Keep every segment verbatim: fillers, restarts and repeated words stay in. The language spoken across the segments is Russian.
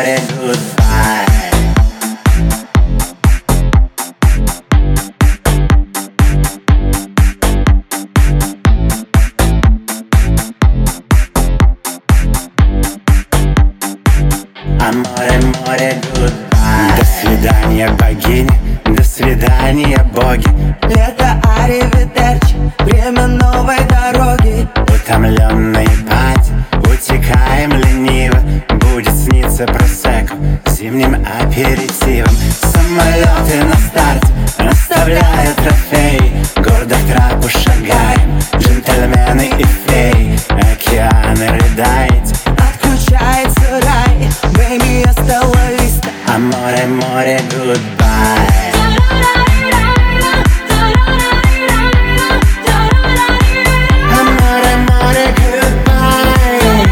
море, goodbye. А море, море, goodbye. До свидания, богини, до свидания, боги. Лето, аривидерчи, время новой дороги. Утомленные пати, утекаем лениво. Будет сниться просекко зимним аперитивом. Самолеты на старте расставляют трофеи. Гордо в трапу шагаем, джентльмены и феи. Океаны рыдаете, Отключается рай, бэйби, остановись. а море, море, goodbye. А море, море, goodbye.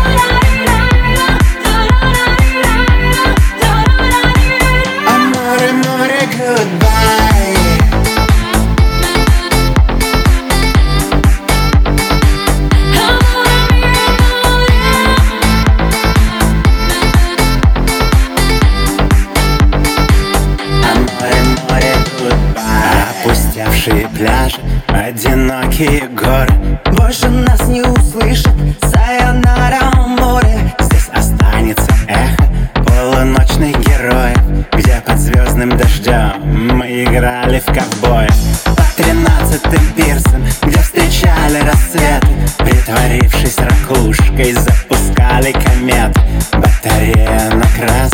А море, море, goodbye. А море, море, goodbye. Опустевшие пляжи, одинокие горы. Больше нас не услышат, сайонара, море. Здесь останется эхо полуночных героев, где под звездным дождем мы играли в ковбоев. Под тринадцатым пирсом, где встречали рассветы, притворившись ракушкой, запускали комет. Батарея на красном